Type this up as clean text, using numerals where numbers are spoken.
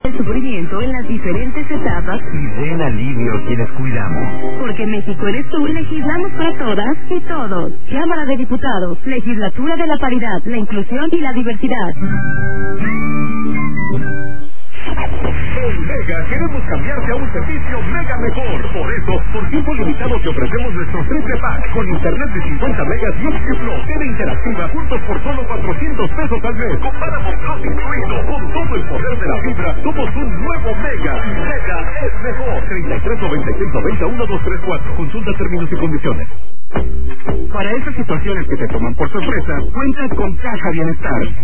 El sufrimiento en las diferentes etapas y den alivio a quienes cuidamos. Porque México eres tú, legislamos para todas y todos. Cámara de Diputados, Legislatura de la Paridad, la Inclusión y la Diversidad. En Mega queremos cambiarte a un servicio mega mejor. Por eso, por tiempo limitado te ofrecemos nuestro triple pack con internet de 50 megas y Upscale, TV interactiva juntos por solo 400 pesos al mes. Con Paramount Plus incluido. Con todo el poder de la fibra, somos un nuevo Mega. Mega es mejor. 3396901234. Consulta términos y condiciones. Para esas situaciones que te toman por sorpresa, cuentas con Caja Bienestar.